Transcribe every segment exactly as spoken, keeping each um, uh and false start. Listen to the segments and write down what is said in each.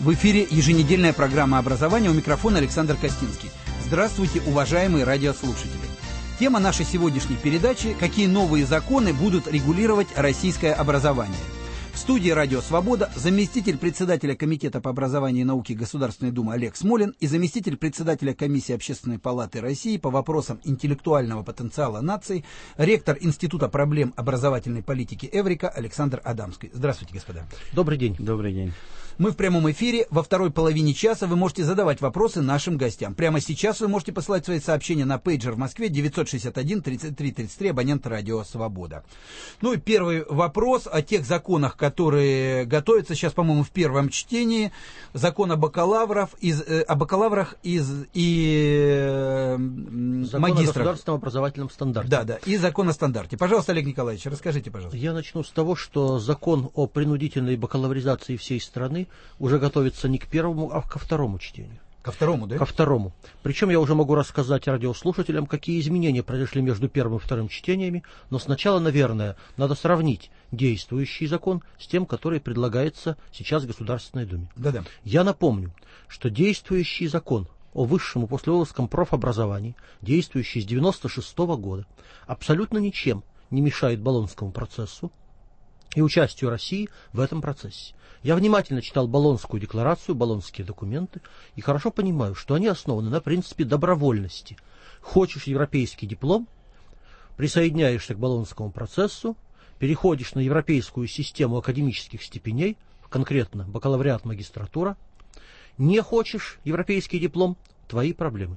В эфире еженедельная программа образования. У микрофона Александр Костинский. Здравствуйте, уважаемые радиослушатели. Тема нашей сегодняшней передачи – какие новые законы будут регулировать российское образование. В студии «Радио Свобода» заместитель председателя Комитета по образованию и науке Государственной Думы Олег Смолин и заместитель председателя Комиссии Общественной палаты России по вопросам интеллектуального потенциала нации, ректор Института проблем образовательной политики Эврика Александр Адамский. Здравствуйте, господа. Добрый день. Добрый день. Мы в прямом эфире. Во второй половине часа вы можете задавать вопросы нашим гостям. Прямо сейчас вы можете посылать свои сообщения на пейджер в Москве девятьсот шестьдесят один тридцать три тридцать три, абонент радио «Свобода». Ну и первый вопрос о тех законах, которые готовятся сейчас, по-моему, в первом чтении. Закон о бакалаврах, из, э, о бакалаврах из, и э, Закон магистрах. о государственном образовательном стандарте. Да, да, и закон о стандарте. Пожалуйста, Олег Николаевич, расскажите, пожалуйста. Я начну с того, что закон о принудительной бакалавризации всей страны уже готовится не к первому, а ко второму чтению. Ко второму, да? Ко второму. Причем я уже могу рассказать радиослушателям, какие изменения произошли между первым и вторым чтениями, но сначала, наверное, надо сравнить действующий закон с тем, который предлагается сейчас в Государственной Думе. Да-да. Я напомню, что действующий закон о высшем и послевузовском профобразовании, действующий с девяносто шестого года, абсолютно ничем не мешает Болонскому процессу и участию России в этом процессе. Я внимательно читал Болонскую декларацию, болонские документы, и хорошо понимаю, что они основаны на принципе добровольности. Хочешь европейский диплом, присоединяешься к Болонскому процессу, переходишь на европейскую систему академических степеней, конкретно бакалавриат, магистратура. Не хочешь европейский диплом, твои проблемы.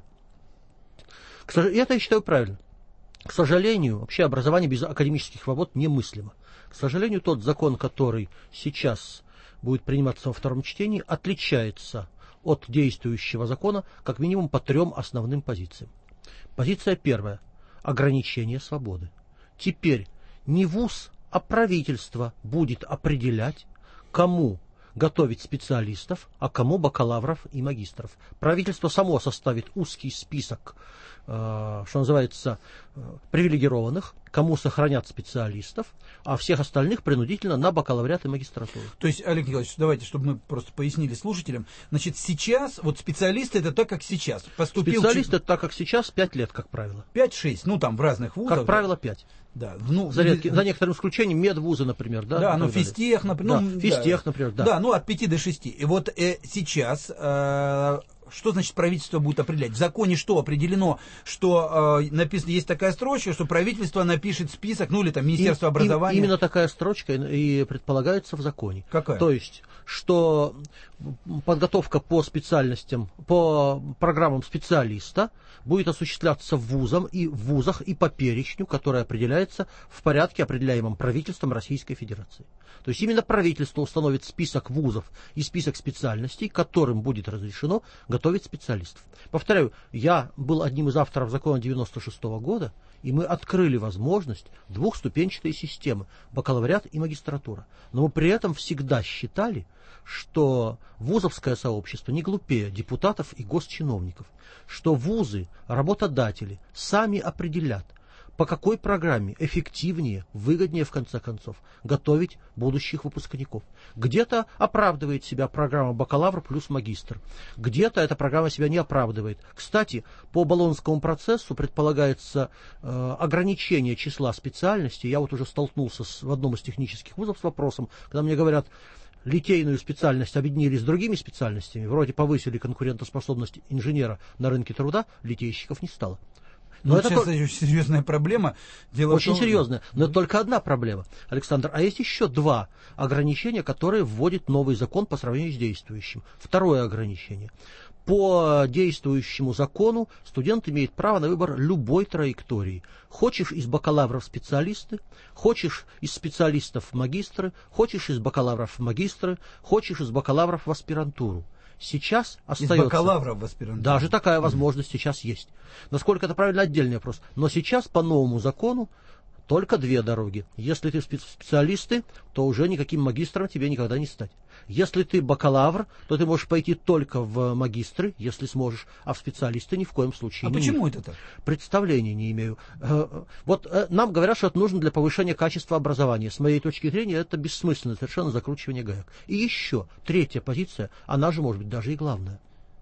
К сожалению, это я считаю правильно. К сожалению, вообще образование без академических свобод немыслимо. К сожалению, тот закон, который сейчас будет приниматься во втором чтении, отличается от действующего закона как минимум по трем основным позициям. Позиция первая – ограничение свободы. Теперь не вуз, а правительство будет определять, кому готовить специалистов, а кому бакалавров и магистров. Правительство само составит узкий список, э, что называется, э, привилегированных, кому сохранят специалистов, а всех остальных принудительно на бакалавриат и магистратуру. То есть, Олег Николаевич, давайте, чтобы мы просто пояснили слушателям. Значит, сейчас, вот специалисты это так, как сейчас. Поступил Специалисты это так, как сейчас, пять лет, как правило. пять-шесть, ну там в разных вузах. Как правило, пять. Да, ну, за, редки, за некоторым исключением медвузы, например. Да, да ну физтех, например. Да, ну, физтех, да, например, да. Да, ну от пяти до шести. И вот э, сейчас... Э, что значит правительство будет определять? В законе что определено, что э, написано, есть такая строчка, что правительство напишет список, ну или там Министерство и, образования. Именно такая строчка и предполагается в законе. Какая? То есть, что подготовка по специальностям, по программам специалиста будет осуществляться в вузах и в вузах и по перечню, который определяется в порядке, определяемом правительством Российской Федерации. То есть именно правительство установит список вузов и список специальностей, которым будет разрешено готовить специалистов. Повторяю, я был одним из авторов закона девяносто шестого года, и мы открыли возможность двухступенчатой системы бакалавриат и магистратура. Но мы при этом всегда считали, что вузовское сообщество не глупее депутатов и госчиновников, что вузы, работодатели сами определят, по какой программе эффективнее, выгоднее, в конце концов, готовить будущих выпускников. Где-то оправдывает себя программа бакалавр плюс магистр, где-то эта программа себя не оправдывает. Кстати, по Болонскому процессу предполагается э, ограничение числа специальностей. Я вот уже столкнулся с, в одном из технических вузов с вопросом, когда мне говорят, литейную специальность объединили с другими специальностями, вроде повысили конкурентоспособность инженера на рынке труда, литейщиков не стало. Но, но это сейчас то... очень серьезная проблема. Дело очень в том... серьезная, но это только одна проблема, Александр. А есть еще два ограничения, которые вводит новый закон по сравнению с действующим. Второе ограничение. По действующему закону студент имеет право на выбор любой траектории. Хочешь из бакалавров специалисты, хочешь из специалистов магистры, хочешь из бакалавров в магистры, хочешь из бакалавров в аспирантуру. Сейчас остается... Из бакалавра в аспирантуру. Даже такая возможность сейчас есть. Насколько это правильно, отдельный вопрос. Но сейчас по новому закону только две дороги. Если ты специалисты, то уже никаким магистром тебе никогда не стать. Если ты бакалавр, то ты можешь пойти только в магистры, если сможешь, а в специалисты ни в коем случае. А не почему можешь. это так? Представления не имею. Вот нам говорят, что это нужно для повышения качества образования. С моей точки зрения, это бессмысленно совершенно закручивание гаек. И еще третья позиция, она же может быть даже и главная.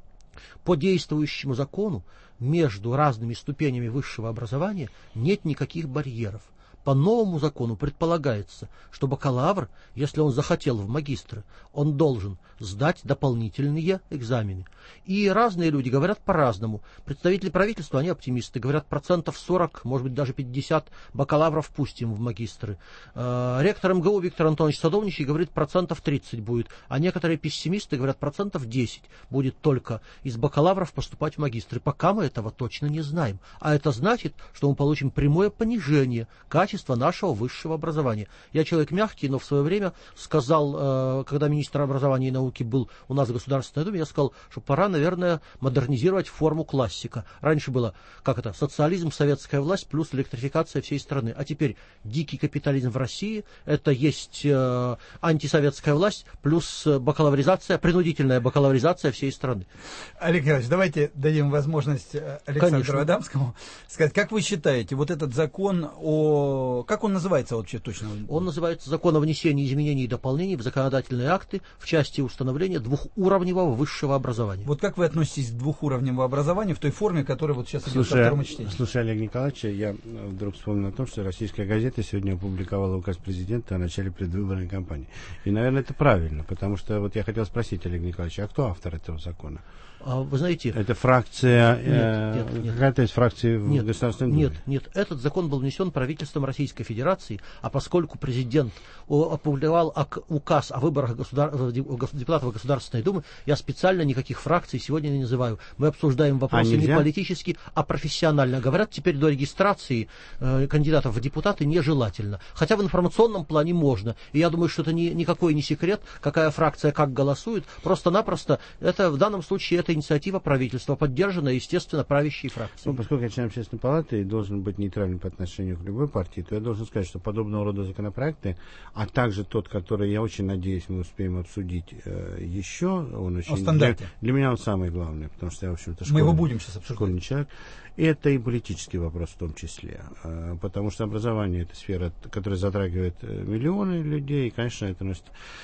По действующему закону между разными ступенями высшего образования нет никаких барьеров. По новому закону предполагается, что бакалавр, если он захотел в магистры, он должен сдать дополнительные экзамены. И разные люди говорят по-разному. Представители правительства, они оптимисты, говорят, процентов сорок, может быть даже пятьдесят бакалавров пустим в магистры. Ректор МГУ Виктор Антонович Садовничий говорит, процентов тридцать будет. А некоторые пессимисты говорят, процентов десять будет только из бакалавров поступать в магистры. Пока мы этого точно не знаем. А это значит, что мы получим прямое понижение качества нашего высшего образования. Я человек мягкий, но в свое время сказал, когда министр образования и науки был у нас в Государственной Думе, я сказал, что пора, наверное, модернизировать форму классика. Раньше было, как это, социализм, советская власть плюс электрификация всей страны. А теперь дикий капитализм в России, это есть э, антисоветская власть плюс бакалавризация, принудительная бакалавризация всей страны. Олег Николаевич, давайте дадим возможность Александру Конечно. Адамскому сказать, как вы считаете, вот этот закон о... Как он называется вообще точно? Он называется «Закон о внесении изменений и дополнений в законодательные акты в части установления двухуровневого высшего образования». Вот как вы относитесь к двухуровневому образованию в той форме, которая вот сейчас идет Слушай, ко второму чтению? Слушай, Олег Николаевич, я вдруг вспомнил о том, что российская газета сегодня опубликовала указ президента о начале предвыборной кампании. И, наверное, это правильно, потому что вот я хотел спросить, Олег Николаевич, а кто автор этого закона? А, вы знаете... Это фракция... Нет, э, нет, нет. Какая-то из фракций в Нет, Государственной Думе? Нет, нет, этот закон был внесен правительством Российской Федерации, а поскольку президент опубликовал указ о выборах государ... депутатов Государственной Думы, я специально никаких фракций сегодня не называю. Мы обсуждаем вопросы а не политически, а профессионально. Говорят, теперь до регистрации э, кандидатов в депутаты нежелательно. Хотя в информационном плане можно. И я думаю, что это ни, никакой не секрет, какая фракция как голосует. Просто-напросто это в данном случае это инициатива правительства, поддержанная, естественно, правящей фракцией. Ну, поскольку я член Общественной палаты и должен быть нейтральным по отношению к любой партии, то я должен сказать, что подобного рода законопроекты, а также тот, который, я очень надеюсь, мы успеем обсудить э, еще, он очень... О стандарте. Для, для меня он самый главный, потому что я, в общем-то, Мы его будем сейчас обсуждать. Школьный человек. И это и политический вопрос в том числе. Э, потому что образование — это сфера, которая затрагивает миллионы людей, и, конечно, это носит...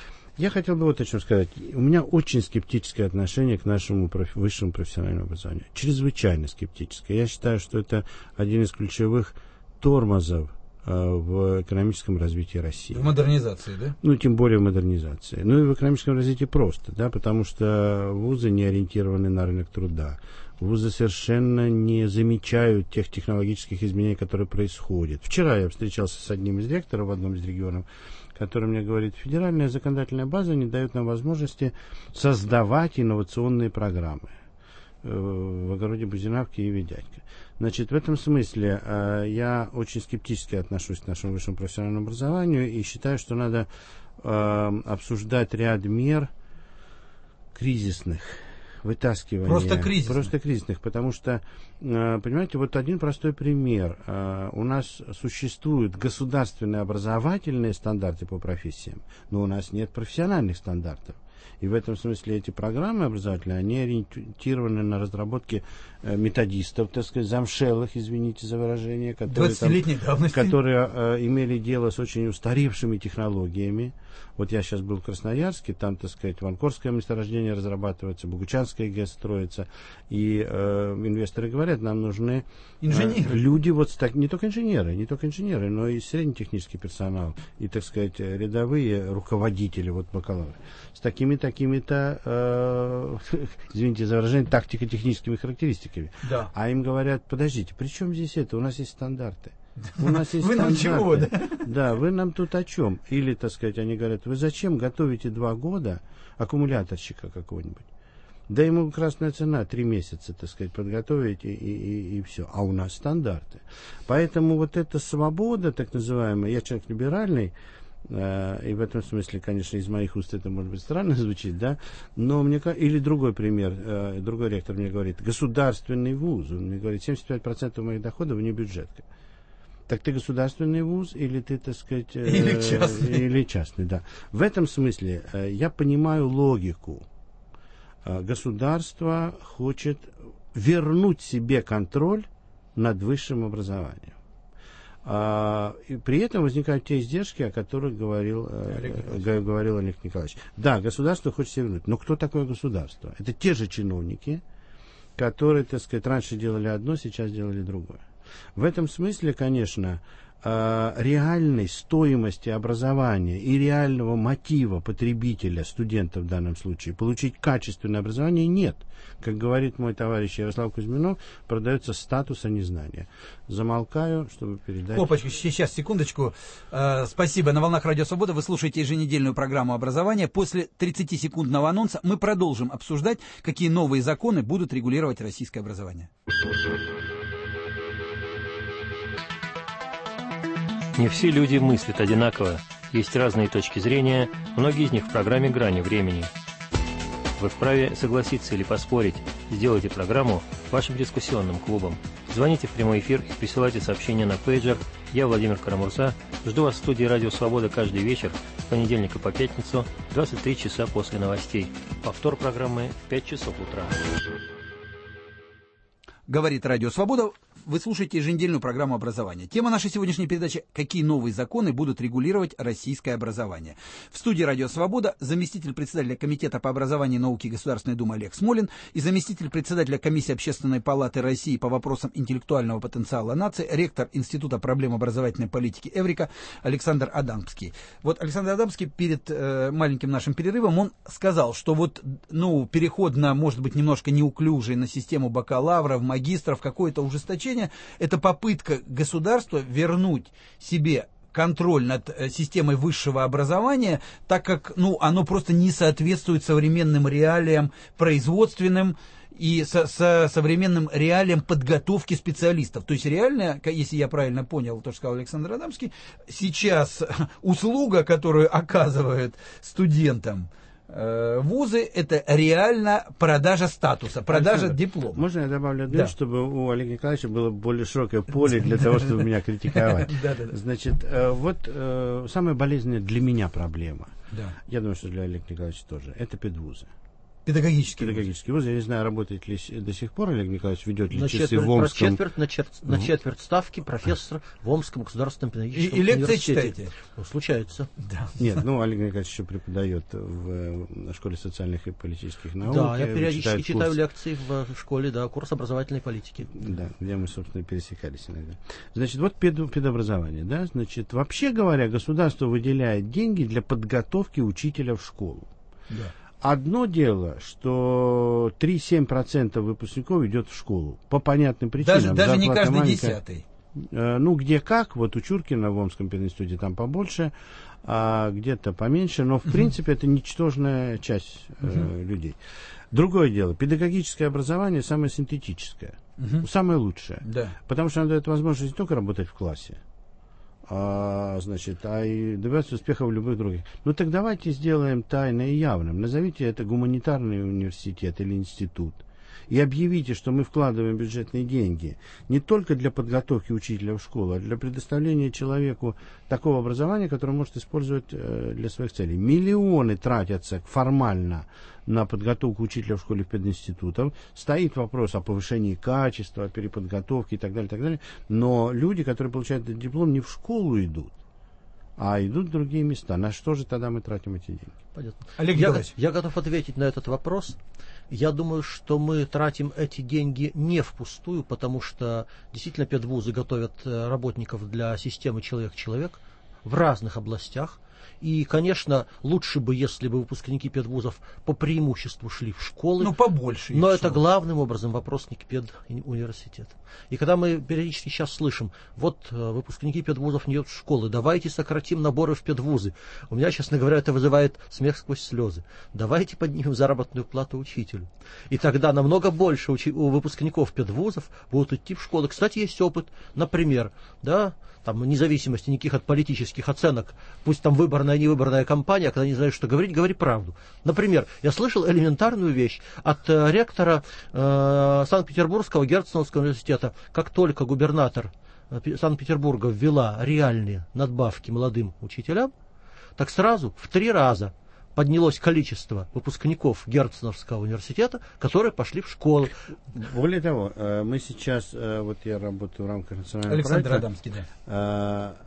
Я хотел бы вот о чем сказать. У меня очень скептическое отношение к нашему профи- высшему профессиональному образованию. Чрезвычайно скептическое. Я считаю, что это один из ключевых тормозов э, в экономическом развитии России. В модернизации, да? Ну, тем более в модернизации. Ну, и в экономическом развитии просто, да, потому что вузы не ориентированы на рынок труда. Вузы совершенно не замечают тех технологических изменений, которые происходят. Вчера я встречался с одним из ректоров в одном из регионов, который мне говорит, федеральная законодательная база не дает нам возможности создавать инновационные программы в огороде Бузинавки и Ведядько. Значит, в этом смысле э, я очень скептически отношусь к нашему высшему профессиональному образованию и считаю, что надо э, обсуждать ряд мер кризисных, вытаскивания. Просто кризисных. Просто кризисных, потому что, э, понимаете, вот один простой пример. Э, у нас существуют государственные образовательные стандарты по профессиям, но у нас нет профессиональных стандартов. И в этом смысле эти программы образовательные, они ориентированы на разработки э, методистов, так сказать, замшелых, извините за выражение, которые, там, которые э, имели дело с очень устаревшими технологиями. Вот я сейчас был в Красноярске, там, так сказать, Ванкорское месторождение разрабатывается, Богучанская ГЭС строится, и э, инвесторы говорят, нам нужны э, люди, вот так, не только инженеры, не только инженеры, но и среднетехнический персонал, и, так сказать, рядовые руководители, вот бакалавры, с такими-то, такими-то, э, извините за выражение, тактико-техническими характеристиками. Да. А им говорят, подождите, при чем здесь это? У нас есть стандарты. У нас есть вы нам чего, да? Да, вы нам тут о чем? Или, так сказать, они говорят, вы зачем готовите два года аккумуляторщика какого-нибудь? Да ему красная цена, три месяца, так сказать, подготовить и, и, и, и все. А у нас стандарты. Поэтому вот эта свобода, так называемая, я человек либеральный, э, и в этом смысле, конечно, из моих уст это может быть странно звучит, да, но мне или другой пример, э, другой ректор мне говорит, государственный вуз, он мне говорит, семьдесят пять процентов моих доходов вне бюджетка. Так ты государственный вуз или ты, так сказать... Э, или частный. Или частный, да. В этом смысле э, я понимаю логику. Э, государство хочет вернуть себе контроль над высшим образованием. А, и при этом возникают те издержки, о которых говорил Олег, э, говорил Олег Николаевич. Да, государство хочет себе вернуть. Но кто такое государство? Это те же чиновники, которые, так сказать, раньше делали одно, сейчас делали другое. В этом смысле, конечно, реальной стоимости образования и реального мотива потребителя, студента в данном случае, получить качественное образование нет. Как говорит мой товарищ Ярослав Кузьминов, продается статус, а не знание. Замолкаю, чтобы передать... Опачка, сейчас, секундочку. Э, спасибо. На «Волнах Радио Свобода» вы слушаете еженедельную программу образования. После тридцатисекундного анонса мы продолжим обсуждать, какие новые законы будут регулировать российское образование. Не все люди мыслят одинаково, есть разные точки зрения, многие из них в программе «Грани времени». Вы вправе согласиться или поспорить, сделайте программу вашим дискуссионным клубом. Звоните в прямой эфир и присылайте сообщения на пейджер. Я, Владимир Карамурза, жду вас в студии «Радио Свобода» каждый вечер с понедельника по пятницу, двадцать три часа после новостей. Повтор программы в пять часов утра. Говорит «Радио Свобода». Вы слушаете еженедельную программу образования. Тема нашей сегодняшней передачи – какие новые законы будут регулировать российское образование. В студии «Радио Свобода» заместитель председателя Комитета по образованию и науке Государственной Думы Олег Смолин и заместитель председателя Комиссии Общественной палаты России по вопросам интеллектуального потенциала нации, ректор Института проблем образовательной политики Эврика Александр Адамский. Вот Александр Адамский перед э, маленьким нашим перерывом, он сказал, что вот, ну, переход на, может быть, немножко неуклюжий на систему бакалавров, магистров, какое-то ужесточение, это попытка государства вернуть себе контроль над системой высшего образования, так как, ну, оно просто не соответствует современным реалиям производственным и со, со современным реалиям подготовки специалистов. То есть реально, если я правильно понял то, что сказал Александр Адамский, сейчас услуга, которую оказывают студентам вузы, это реально продажа статуса, продажа Александр, диплома. Можно я добавлю одно, да. чтобы у Олега Николаевича было более широкое поле для того, чтобы меня критиковать. Значит, вот самая болезненная для меня проблема, я думаю, что для Олега Николаевича тоже, это педвузы. Педагогический, Педагогический вуз. Я не знаю, работает ли до сих пор Олег Николаевич, ведет ли на часы четверть, в Омском. Четверть, на, чер... на четверть ставки профессор в Омском государственном педагогическом и, и лекции университете. читаете? Ну, случается. Да. Нет, ну Олег Николаевич еще преподает в, в школе социальных и политических наук. Да, я периодически читаю курс... лекции в школе, да, курс образовательной политики. Да, где мы, собственно, пересекались иногда. Значит, вот пед... педобразование, да, значит, вообще говоря, государство выделяет деньги для подготовки учителя в школу. Да. Одно дело, что три-семь процентов выпускников идет в школу. По понятным причинам. Даже, даже не каждый маленькая. десятый. Э, ну, где как. Вот у Чуркина в Омском пединституте там побольше, а где-то поменьше. Но, в uh-huh. принципе, это ничтожная часть э, uh-huh. людей. Другое дело. Педагогическое образование самое синтетическое. Uh-huh. Самое лучшее. Да. Потому что оно дает возможность не только работать в классе, А, значит, а и добиваться успеха в любых других. Ну так давайте сделаем тайно и явным. Назовите это гуманитарный университет или институт. И объявите, что мы вкладываем бюджетные деньги не только для подготовки учителя в школу, а для предоставления человеку такого образования, которое он может использовать э, для своих целей. Миллионы тратятся формально на подготовку учителя в школе в пединститутах. Стоит вопрос о повышении качества, о переподготовке и так далее, и так далее. Но люди, которые получают этот диплом, не в школу идут, а идут в другие места. На что же тогда мы тратим эти деньги? Понятно. Олег я, Николаевич. я готов ответить на этот вопрос. Я думаю, что мы тратим эти деньги не впустую, потому что действительно педвузы готовят работников для системы человек-человек в разных областях. И, конечно, лучше бы, если бы выпускники педвузов по преимуществу шли в школы. Ну, побольше. Но это главным образом вопросник педуниверситета. И когда мы периодически сейчас слышим, вот выпускники педвузов не идут в школы, давайте сократим наборы в педвузы. У меня, честно говоря, это вызывает смех сквозь слезы. Давайте поднимем заработную плату учителю. И тогда намного больше учи- у выпускников педвузов будут идти в школы. Кстати, есть опыт, например, да, там, вне зависимости никаких от политических оценок, пусть там выборная, невыборная кампания, когда не знаешь, что говорить, говори правду. Например, я слышал элементарную вещь от э, ректора э, Санкт-Петербургского Герценовского университета. Как только губернатор Санкт-Петербурга ввела реальные надбавки молодым учителям, так сразу в три раза поднялось количество выпускников Герценовского университета, которые пошли в школу. Более того, мы сейчас, вот я работаю в рамках национального Александр проекта, Адамский, да.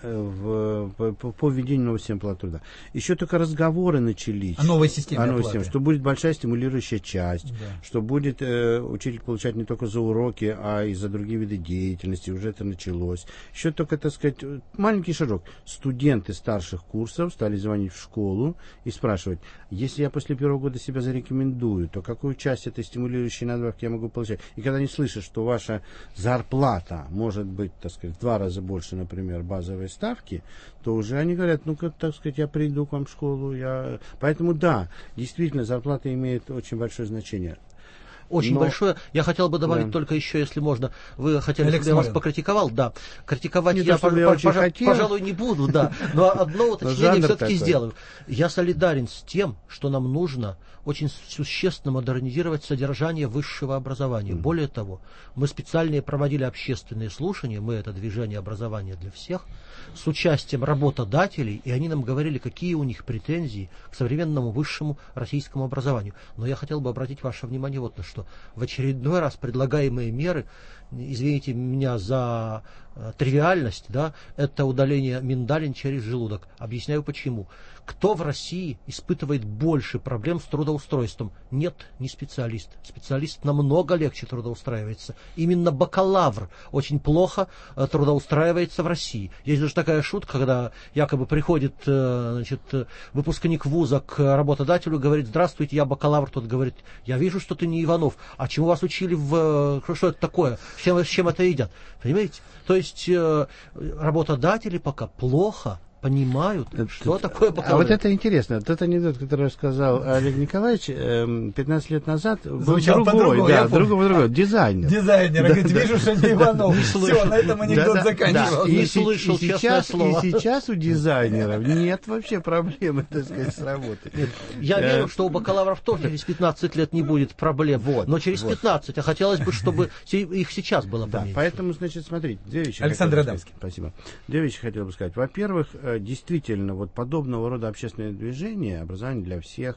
В, по, по введению новой системы оплаты труда. Еще только разговоры начались. О новой системе о новой оплаты. Системе, что будет большая стимулирующая часть, Да. что будет э, учитель получать не только за уроки, а и за другие виды деятельности. Уже это началось. Еще только, так сказать, маленький шажок. Студенты старших курсов стали звонить в школу и спрашивать, если я после первого года себя зарекомендую, то какую часть этой стимулирующей надбавки я могу получать? И когда они слышат, что ваша зарплата может быть, так сказать, в два раза больше, например, базовой ставки, то уже они говорят, ну-ка, так сказать, я приду к вам в школу. Я... Поэтому да, действительно, зарплата имеет очень большое значение. Очень Но... большое. Я хотел бы добавить да. только еще, если можно. Вы хотели, Алекс чтобы я вас Марин. покритиковал? Да. Критиковать Не я, то, пож... я очень пож... хотел. пожалуй, не буду, да. Но одно уточнение все-таки такой. сделаю. Я солидарен с тем, что нам нужно очень существенно модернизировать содержание высшего образования. Mm-hmm. Более того, мы специально проводили общественные слушания, мы это движение образования для всех, с участием работодателей, и они нам говорили, какие у них претензии к современному высшему российскому образованию. Но я хотел бы обратить ваше внимание вот на что. В очередной раз предлагаемые меры, извините меня за э, тривиальность, да, это удаление миндалин через желудок. Объясняю почему. Кто в России испытывает больше проблем с трудоустройством? Нет, не специалист. Специалист намного легче трудоустраивается. Именно бакалавр очень плохо э, трудоустраивается в России. Есть даже такая шутка, когда якобы приходит э, значит, выпускник вуза к работодателю, говорит: здравствуйте, я бакалавр. Тот говорит: я вижу, что ты не Иванов. А чему вас учили в... Что это такое? С чем, с чем это едят? Понимаете? То есть э, работодатели пока плохо понимают, это, что такое бакалавр. А вот это интересно. Тот анекдот, который рассказал Олег Николаевич пятнадцать лет назад, был другой, да, другой, другой, дизайнер. Дизайнер, да, говорит, да. вижу, что не Иванов. Все, на этом анекдот да, заканчивался. Да. Не И, слышал, и, честное сейчас, слово. и сейчас у дизайнеров нет вообще проблемы, так сказать, с работой. Нет, я э, верю, что у бакалавров тоже через пятнадцать лет не будет проблем, вот, но через вот. пятнадцать, а хотелось бы, чтобы их сейчас было да, поменьше. поэтому, значит, смотрите, две вещи. Александр Адамский. Спасибо. Две вещи хотел бы сказать. Во-первых, действительно, вот подобного рода общественные движения, образование для всех,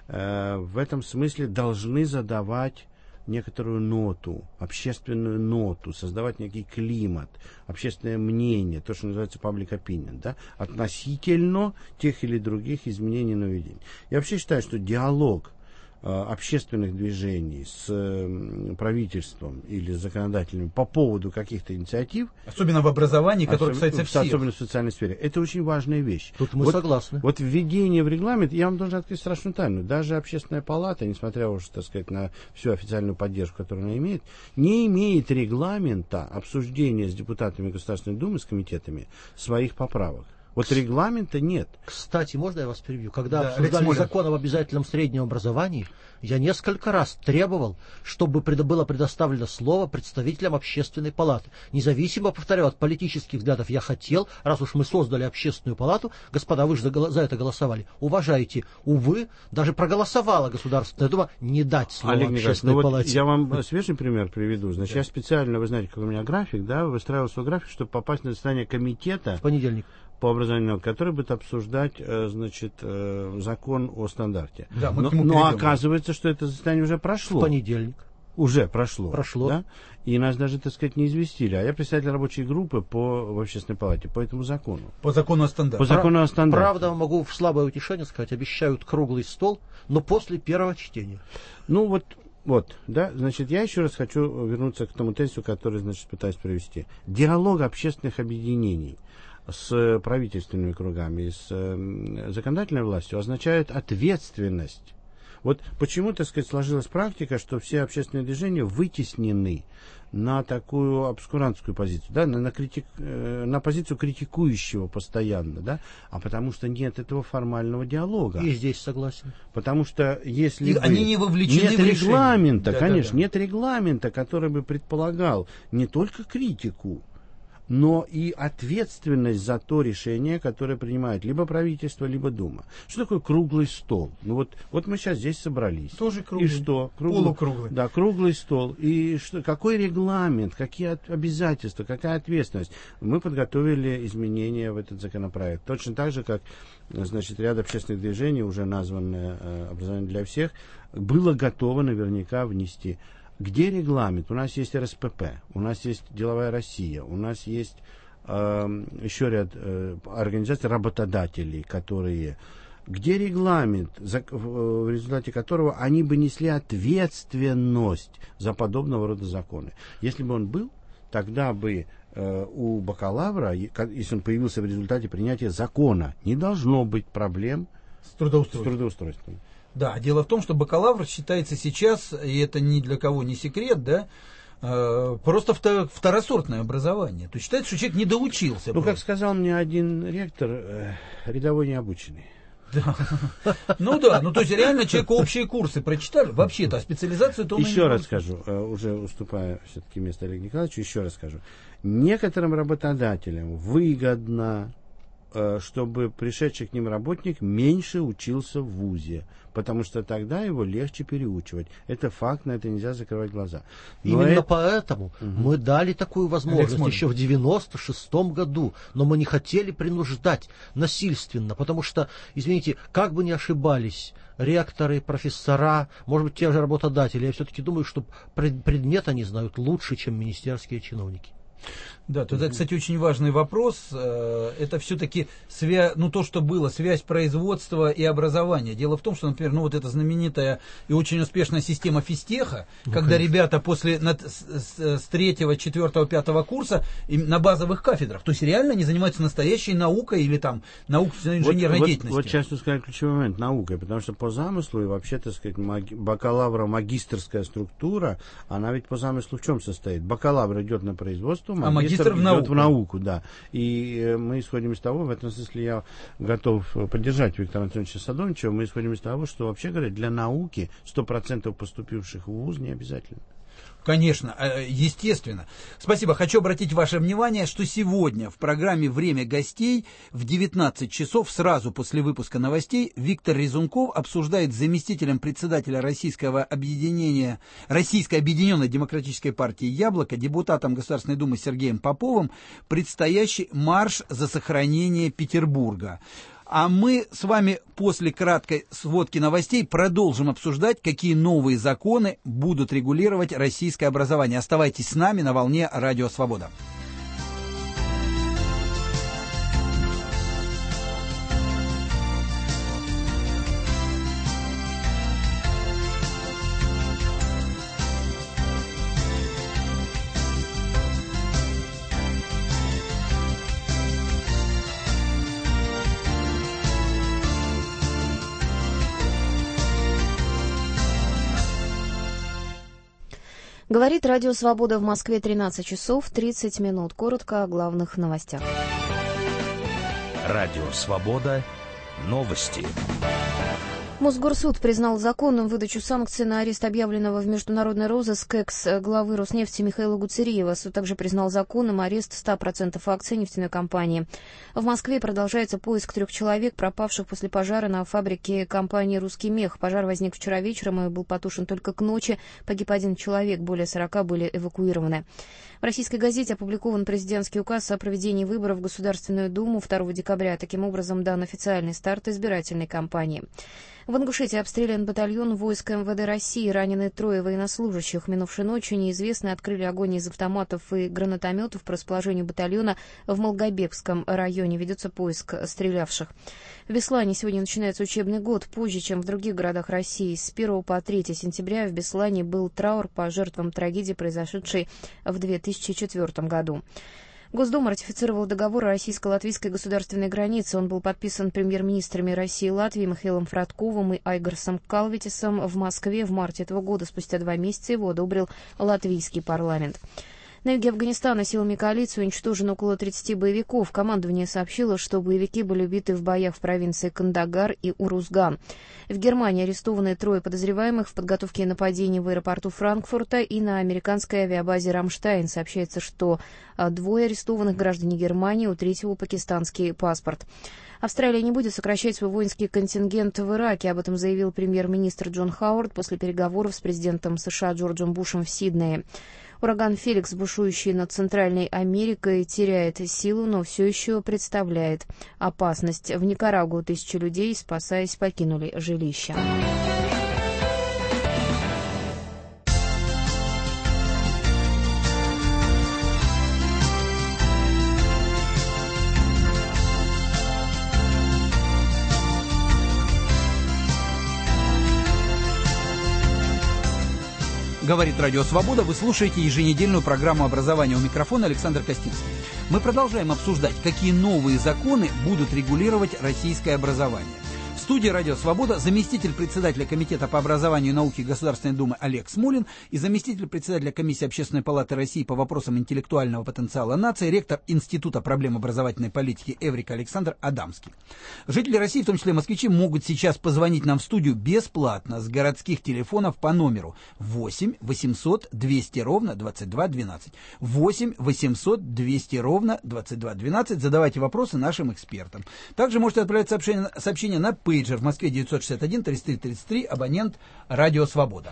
э, в этом смысле должны задавать некоторую ноту, общественную ноту, создавать некий климат, общественное мнение, то, что называется public opinion, да, относительно тех или других изменений нововведений. Я вообще считаю, что диалог общественных движений с правительством или с законодателями по поводу каких-то инициатив, особенно в образовании, которое касается всех, особенно в социальной сфере, это очень важная вещь. Тут мы вот, согласны. Вот введение в регламент, я вам должен открыть страшную тайну, даже общественная палата, несмотря уж, так сказать, на всю официальную поддержку, которую она имеет, не имеет регламента обсуждения с депутатами Государственной Думы, с комитетами своих поправок. Вот регламента нет. Кстати, можно я вас перебью? Когда да, обсуждали закон об обязательном среднем образовании, я несколько раз требовал, чтобы было предоставлено слово представителям общественной палаты. Независимо, повторяю, от политических взглядов я хотел, раз уж мы создали общественную палату, господа, вы же за, за это голосовали, уважайте. Увы, даже проголосовала Государственная Дума не дать слово Олег общественной ну палате. Вот я вам свежий пример приведу. Значит, я специально, вы знаете, какой у меня график, да, выстраивал свой график, чтобы попасть на заседание комитета в понедельник. По образованию, который будет обсуждать, значит, закон о стандарте. Да, мы но к нему но перейдем. Оказывается, что это заседание уже прошло. В понедельник. Уже прошло. Прошло. Да? И нас даже, так сказать, не известили. А я представитель рабочей группы по, в общественной палате по этому закону. По закону о стандарте. По закону о стандарте. Правда, могу в слабое утешение сказать, обещают круглый стол, но после первого чтения. Ну вот, вот, да, значит, я еще раз хочу вернуться к тому тезису, который, значит, пытаюсь провести. Диалог общественных объединений с правительственными кругами и с э, законодательной властью означает ответственность. Вот почему, так сказать, сложилась практика, что все общественные движения вытеснены на такую обскурантскую позицию, да, на, на, критик, э, на позицию критикующего постоянно, да, а потому что нет этого формального диалога. И здесь согласен. Потому что если И бы они не вовлечены нет в регламента, да, конечно, да, да. нет регламента, который бы предполагал не только критику, но и ответственность за то решение, которое принимает либо правительство, либо Дума. Что такое круглый стол? Ну вот, вот мы сейчас здесь собрались. Тоже круглый. И что? Круглый, полукруглый. Да, круглый стол. И что, какой регламент, какие обязательства, какая ответственность? Мы подготовили изменения в этот законопроект. Точно так же, как, значит, ряд общественных движений, уже названное э, «Образование для всех», было готово наверняка внести. Где регламент? У нас есть эр эс пэ пэ, у нас есть Деловая Россия, у нас есть э, еще ряд э, организаций работодателей, которые... Где регламент, за, в, в результате которого они бы несли ответственность за подобного рода законы? Если бы он был, тогда бы э, у бакалавра, если он появился в результате принятия закона, не должно быть проблем с трудоустройством. С трудоустройством. Да, дело в том, что бакалавр считается сейчас, и это ни для кого не секрет, да, э, просто второсортное образование. То есть считается, что человек не доучился. Ну, просто. Как сказал мне один ректор, э, рядовой необученный. Да. Ну да, ну то есть реально человек общие курсы прочитали, вообще-то, а специализацию то он Еще раз скажу, э, уже уступая все-таки место Олегу Николаевичу, еще раз скажу. Некоторым работодателям выгодно, чтобы пришедший к ним работник меньше учился в вузе, потому что тогда его легче переучивать. Это факт, на это нельзя закрывать глаза. Но Именно это... поэтому угу. мы дали такую возможность Алекс еще в девяносто шестом году, но мы не хотели принуждать насильственно, потому что, извините, как бы ни ошибались ректоры, профессора, может быть, те же работодатели, я все-таки думаю, что предмет они знают лучше, чем министерские чиновники. Да, то это, кстати, очень важный вопрос. Это все-таки свя... ну, то, что было, связь производства и образования. Дело в том, что, например, ну, вот эта знаменитая и очень успешная система физтеха, ну, когда конечно. ребята после на, с, с третьего, четвертого, пятого курса на базовых кафедрах, то есть реально они занимаются настоящей наукой или там научной инженерной вот, деятельностью. Вот, вот сейчас вы сказали ключевой момент, наукой, потому что по замыслу и вообще, так сказать, маги... бакалавра-магистерская структура, она ведь по замыслу в чем состоит? Бакалавр идет на производство, магистр, а магистр в науку. в науку, да. И э, мы исходим из того, в этом смысле я готов поддержать Виктора Антоновича Садовничева, мы исходим из того, что вообще говоря, для науки сто процентов поступивших в вуз не обязательно. Конечно, естественно. Спасибо. Хочу обратить ваше внимание, что сегодня в программе «Время гостей» в девятнадцать часов, сразу после выпуска новостей, Виктор Резунков обсуждает с заместителем председателя Российского объединения, Российской объединенной демократической партии «Яблоко», депутатом Государственной Думы Сергеем Поповым, предстоящий марш за сохранение Петербурга. А мы с вами после краткой сводки новостей продолжим обсуждать, какие новые законы будут регулировать российское образование. Оставайтесь с нами на волне Радио Свобода. Говорит Радио Свобода в Москве, тринадцать часов тридцать минут. Коротко о главных новостях. Радио Свобода. Новости. Мосгорсуд признал законным выдачу санкций на арест объявленного в международный розыск экс-главы Роснефти Михаила Гуцериева. Суд также признал законным арест ста процентов акций нефтяной компании. В Москве продолжается поиск трех человек, пропавших после пожара на фабрике компании «Русский мех». Пожар возник вчера вечером и был потушен только к ночи. Погиб один человек, более сорока были эвакуированы. В российской газете опубликован президентский указ о проведении выборов в Государственную Думу второго декабря. Таким образом, дан официальный старт избирательной кампании. В Ингушетии обстрелян батальон войск эм вэ дэ России, ранены трое военнослужащих. Минувшей ночью неизвестные открыли огонь из автоматов и гранатометов по расположению батальона в Малгобекском районе. Ведется поиск стрелявших. В Беслане сегодня начинается учебный год, позже, чем в других городах России. С первого по третье сентября в Беслане был траур по жертвам трагедии, произошедшей в две тысячи четвёртом году. Госдума ратифицировала договор о российско-латвийской государственной границе. Он был подписан премьер-министрами России и Латвии Михаилом Фротковым и Айгарсом Калвитисом в Москве в марте этого года. Спустя два месяца его одобрил латвийский парламент. На юге Афганистана силами коалиции уничтожено около тридцати боевиков. Командование сообщило, что боевики были убиты в боях в провинции Кандагар и Урузган. В Германии арестованы трое подозреваемых в подготовке нападений в аэропорту Франкфурта и на американской авиабазе «Рамштайн». Сообщается, что двое арестованных граждане Германии, у третьего пакистанский паспорт. Австралия не будет сокращать свой воинский контингент в Ираке. Об этом заявил премьер-министр Джон Хауард после переговоров с президентом США Джорджем Бушем в Сиднее. Ураган Феликс, бушующий над Центральной Америкой, теряет силу, но все еще представляет опасность. В Никарагуа тысячи людей, спасаясь, покинули жилища. Говорит Радио Свобода. Вы слушаете еженедельную программу образования. У микрофона Александр Костинский. Мы продолжаем обсуждать, какие новые законы будут регулировать российское образование. В студии Радио Свобода заместитель председателя Комитета по образованию и науке Государственной Думы Олег Смолин и заместитель председателя Комиссии Общественной палаты России по вопросам интеллектуального потенциала нации, ректор Института проблем образовательной политики Эврика Александр Адамский. Жители России, в том числе москвичи, могут сейчас позвонить нам в студию бесплатно с городских телефонов по номеру восемь восемьсот двести ровно двадцать два двенадцать. восемь восемьсот двести ровно двадцать два двенадцать. Задавайте вопросы нашим экспертам. Также можете отправлять сообщение, сообщение на пейджер в Москве девятьсот шестьдесят один тридцать три тридцать три, абонент Радио Свобода.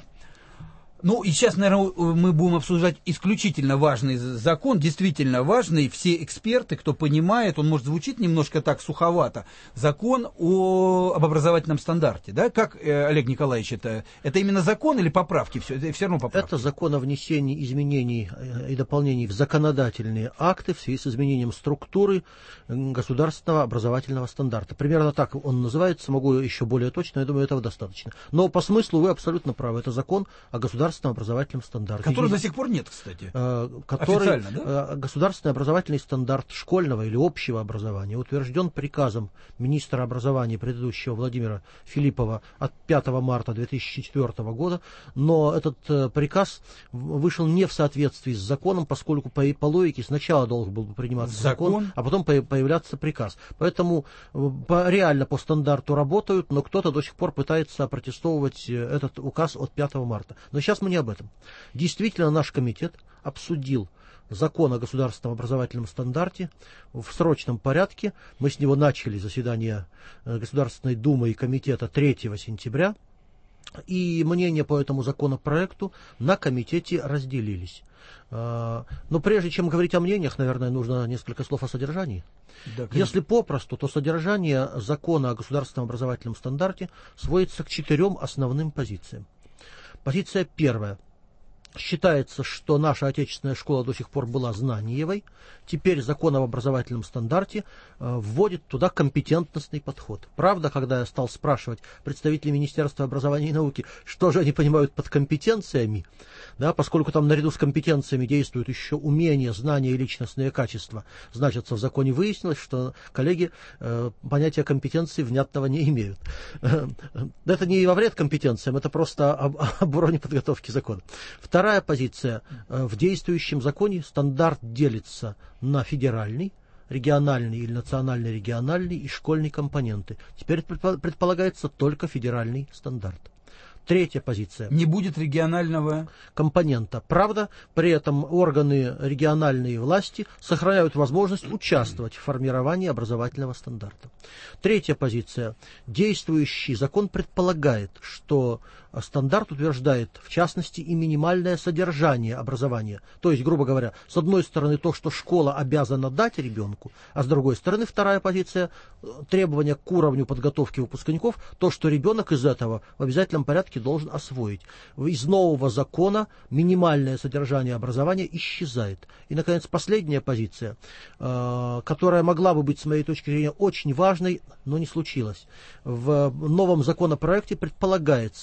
Ну и сейчас, наверное, мы будем обсуждать исключительно важный закон, действительно важный. Все эксперты, кто понимает, он может звучит немножко так суховато. Закон о, об образовательном стандарте, да? Как, э, Олег Николаевич, это, это именно закон или поправки? Все, это все равно поправки. Это закон о внесении изменений и дополнений в законодательные акты в связи с изменением структуры государственного образовательного стандарта. Примерно так он называется, могу еще более точно, я думаю, этого достаточно. Но по смыслу вы абсолютно правы. Это закон о государственном образовательном стандарте. Который до сих пор нет, кстати. Э, который, официально, да? Э, государственный образовательный стандарт школьного или общего образования утвержден приказом министра образования предыдущего Владимира Филиппова от пятого марта две тысячи четвёртого года, но этот э, приказ вышел не в соответствии с законом, поскольку по, по логике сначала должен был приниматься закон, закон а потом по, появляться приказ. Поэтому э, по, реально по стандарту работают, но кто-то до сих пор пытается опротестовывать э, этот указ от пятого марта. Но сейчас мы не об этом. Действительно, наш комитет обсудил закон о государственном образовательном стандарте в срочном порядке. Мы с него начали заседание Государственной Думы и комитета третьего сентября. И мнения по этому законопроекту на комитете разделились. Но прежде чем говорить о мнениях, наверное, нужно несколько слов о содержании. Да, Если попросту, то содержание закона о государственном образовательном стандарте сводится к четырем основным позициям. Позиция первая. Считается, что наша отечественная школа до сих пор была знаниевой. Теперь закон об образовательном стандарте э, вводит туда компетентностный подход. Правда, когда я стал спрашивать представителей Министерства образования и науки, что же они понимают под компетенциями, да, поскольку там наряду с компетенциями действуют еще умения, знания и личностные качества, значится, в законе выяснилось, что коллеги э, понятия компетенции внятного не имеют. Это не во вред компетенциям, это просто об, об уровне подготовки закона. Вторая позиция. В действующем законе стандарт делится на федеральный, региональный или национально-региональный и школьный компоненты. Теперь предполагается только федеральный стандарт. Третья позиция. Не будет регионального компонента. Правда, при этом органы региональной власти сохраняют возможность участвовать в формировании образовательного стандарта. Третья позиция. Действующий закон предполагает, что стандарт утверждает, в частности, и минимальное содержание образования. То есть, грубо говоря, с одной стороны то, что школа обязана дать ребенку, а с другой стороны вторая позиция, требования к уровню подготовки выпускников, то, что ребенок из этого в обязательном порядке должен освоить. Из нового закона минимальное содержание образования исчезает. И, наконец, последняя позиция, которая могла бы быть, с моей точки зрения, очень важной, но не случилось. В новом законопроекте предполагается,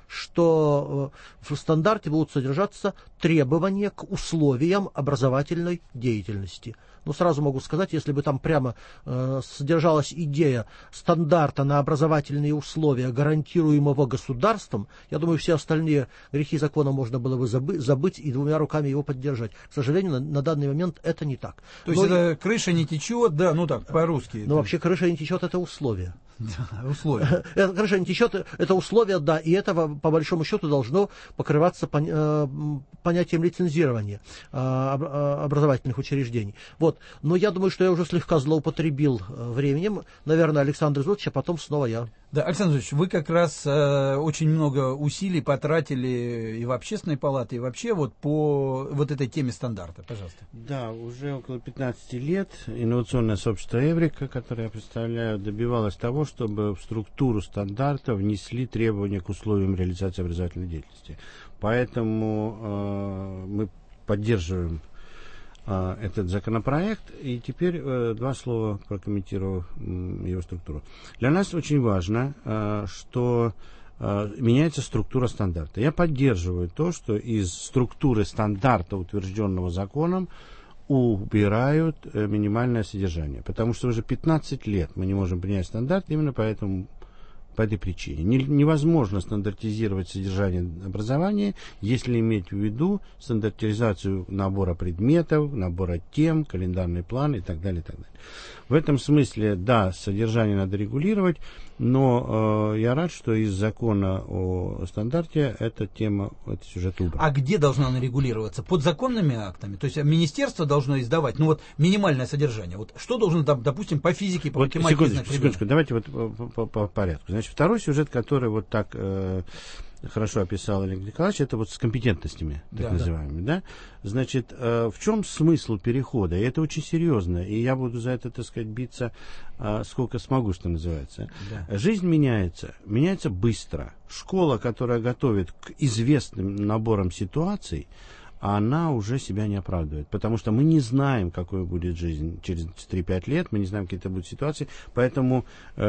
что в стандарте будут содержаться требования к условиям образовательной деятельности. Но сразу могу сказать, если бы там прямо э, содержалась идея стандарта на образовательные условия, гарантируемого государством, я думаю, все остальные грехи закона можно было бы забы- забыть и двумя руками его поддержать. К сожалению, на, на данный момент это не так. То есть это крыша не течет, да, ну так, по-русски. Но вообще крыша не течет, это условие. Да, условия. Крыша не течет, это условие, да, и это, по большому счету, должно покрываться понятием лицензирования образовательных учреждений. Вот. Но я думаю, что я уже слегка злоупотребил временем. Наверное, Александр Изотович, а потом снова я. Да, Александр Изотович, вы как раз э, очень много усилий потратили и в общественной палате, и вообще вот по вот этой теме стандарта. Пожалуйста. Да, уже около пятнадцати лет инновационное сообщество «Эврика», которое я представляю, добивалось того, чтобы в структуру стандарта внесли требования к условиям реализации образовательной деятельности. Поэтому э, мы поддерживаем э, этот законопроект. И теперь э, два слова прокомментирую э, его структуру. Для нас очень важно, э, что э, меняется структура стандарта. Я поддерживаю то, что из структуры стандарта, утвержденного законом, убирают э, минимальное содержание. Потому что уже пятнадцать лет мы не можем принять стандарт именно поэтому, по этой причине. Не, невозможно стандартизировать содержание образования, если иметь в виду стандартизацию набора предметов, набора тем, календарный план и так далее, и так далее. В этом смысле, да, содержание надо регулировать, но э, я рад, что из закона о стандарте эта тема, этот сюжет убран. А где должна она регулироваться? Под законными актами? То есть министерство должно издавать, ну вот минимальное содержание. Вот что должно, допустим, по физике, по вот математике секундочку, знать? Секундочку, давайте вот по, по, по порядку. Значит, второй сюжет, который вот так э, хорошо описал Олег Николаевич, это вот с компетентностями, так да, называемыми, да. да? Значит, э, в чем смысл перехода? И это очень серьезно, и я буду за это, так сказать, биться э, сколько смогу, что называется. Да. Жизнь меняется, меняется быстро. Школа, которая готовит к известным наборам ситуаций, она уже себя не оправдывает, потому что мы не знаем, какой будет жизнь через три-пять лет, мы не знаем, какие это будут ситуации, поэтому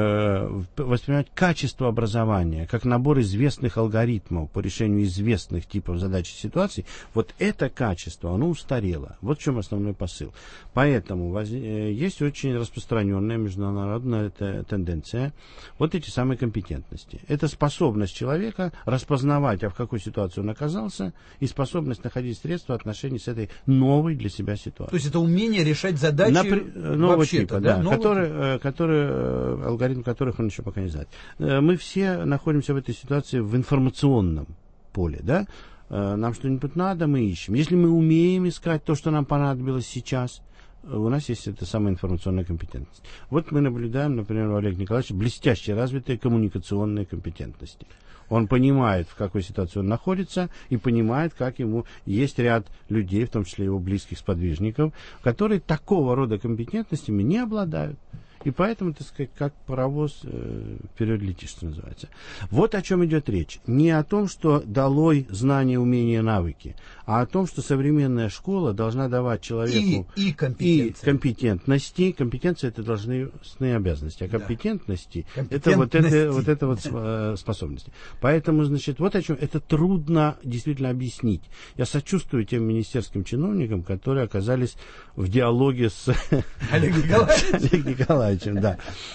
э, воспринимать качество образования как набор известных алгоритмов по решению известных типов задач и ситуаций, вот это качество, оно устарело. Вот в чем основной посыл. Поэтому воз... есть очень распространенная международная тенденция, вот эти самые компетентности. Это способность человека распознавать, а в какой ситуации он оказался, и способность находить средства отношений с этой новой для себя ситуацией. То есть это умение решать задачи Напри... нового типа, да, да? Который, типа. Который, алгоритм которых он еще пока не знает. Мы все находимся в этой ситуации в информационном поле, да? Нам что-нибудь надо, мы ищем. Если мы умеем искать то, что нам понадобилось сейчас, у нас есть эта самая информационная компетентность. Вот мы наблюдаем, например, у Олега Николаевича блестяще развитые коммуникационные компетентности. Он понимает, в какой ситуации он находится, и понимает, как ему есть ряд людей, в том числе его близких сподвижников, которые такого рода компетентностями не обладают. И поэтому, так сказать, как паровоз э, вперед летишь, что называется. Вот о чем идет речь. Не о том, что долой знания, умения, навыки, а о том, что современная школа должна давать человеку и, и, и компетентности. Компетенции — это должностные обязанности, а компетентности да. — это вот это вот, это вот э, способности. Поэтому, значит, вот о чем. Это трудно действительно объяснить. Я сочувствую тем министерским чиновникам, которые оказались в диалоге с Олегом Николаевичем. Да.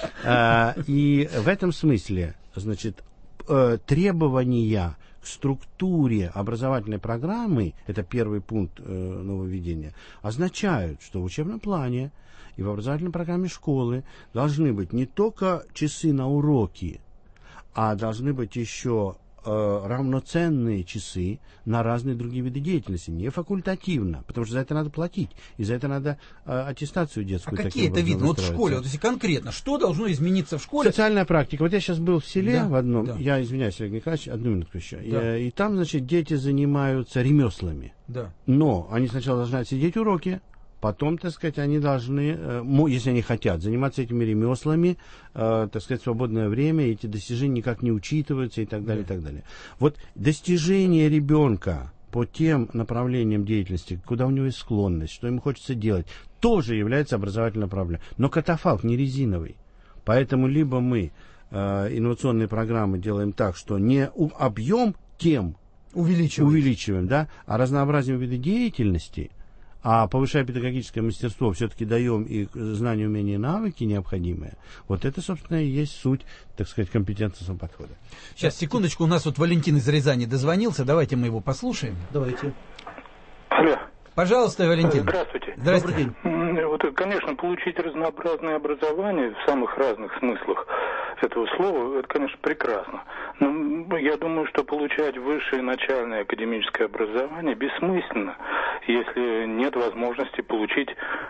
А, и в этом смысле, значит, э, требования к структуре образовательной программы, это первый пункт э, нововведения, означают, что в учебном плане и в образовательной программе школы должны быть не только часы на уроки, а должны быть еще э, равноценные часы на разные другие виды деятельности, не факультативно, потому что за это надо платить, и за это надо э, аттестацию детскую. А какие это видно? Вот в школе, вот если конкретно, что должно измениться в школе? Социальная практика. Вот я сейчас был в селе да, в одном, да. я извиняюсь, Олег Николаевич, одну минутку еще, да. и, и там, значит, дети занимаются ремеслами, да. но они сначала должны отсидеть уроки, потом, так сказать, они должны, если они хотят, заниматься этими ремеслами, э, так сказать, в свободное время, эти достижения никак не учитываются и так далее, да. и так далее. Вот достижения ребенка по тем направлениям деятельности, куда у него есть склонность, что ему хочется делать, тоже является образовательной проблемой. Но катафалк не резиновый. Поэтому либо мы э, инновационные программы делаем так, что не у, объем тем увеличиваем, увеличиваем, да, а разнообразие видов деятельности, а повышая педагогическое мастерство, все-таки даем и знания, умения, навыки необходимые. Вот это, собственно, и есть суть, так сказать, компетентностного подхода. Сейчас, секундочку, у нас вот Валентин из Рязани дозвонился, давайте мы его послушаем. Давайте. Алло. Пожалуйста, Валентин. Здравствуйте. Здравствуйте. Вот, конечно, получить разнообразное образование в самых разных смыслах этого слова, это, конечно, прекрасно. Но я думаю, что получать высшее начальное академическое образование бессмысленно, если нет возможности получить